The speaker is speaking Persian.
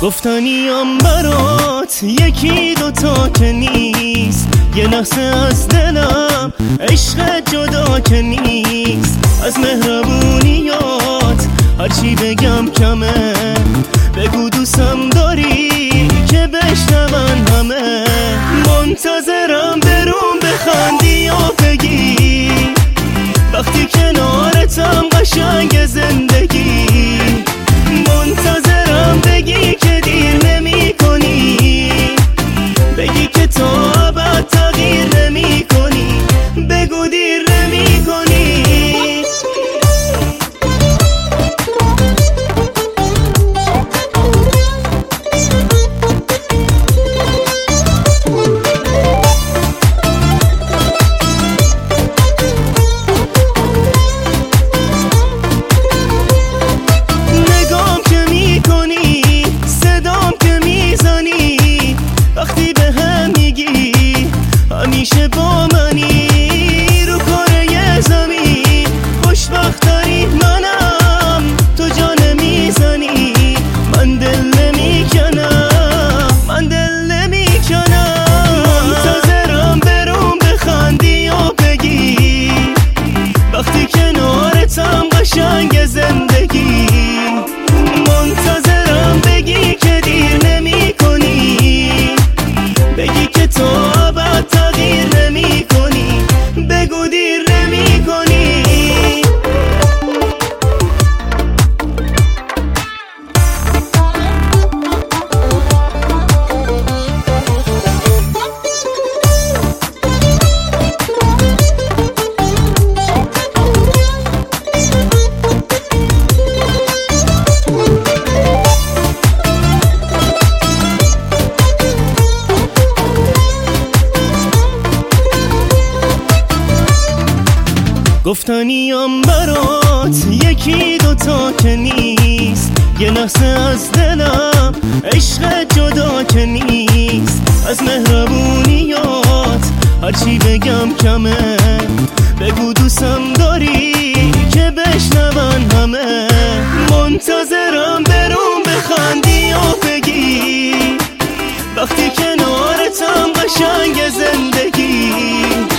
گفتنیم برات یکی دوتا که نیست، یه لحظه از دلم عشق جدا که نیست. از مهربونیات هرچی بگم کمه، بگو دوستم داری که بشنون همه. منتظرم برون بخندی و بگی وقتی کنارتم قشنگ زندگی. منتظرم بگی که دیر نمی کنی، بگی که تا ابد تغییر نمی کنی، بگو دیر نمی کنی. همیشه با منی رو کره زمین، خوشبخت داری منم تو جان میزنی. من دل نمیکنم، من دل نمیکنم. منتظرم برون بخندی و بگی وقتی کنارتم قشنگ زندگی. منتظرم بگی که دیر نمی کنی، بگی که تو ابد تغییر نمی کنی، بگو دیر نمی کنی. گفتنیم برات یکی دوتا که نیست، یه لحظه از دلم عشق جدا که نیست. از مهربونیات هرچی بگم کمه، بگو دوستم داری که بشنون همه. منتظرم برون بخندی و بگی وقتی کنارتم قشنگ زندگی.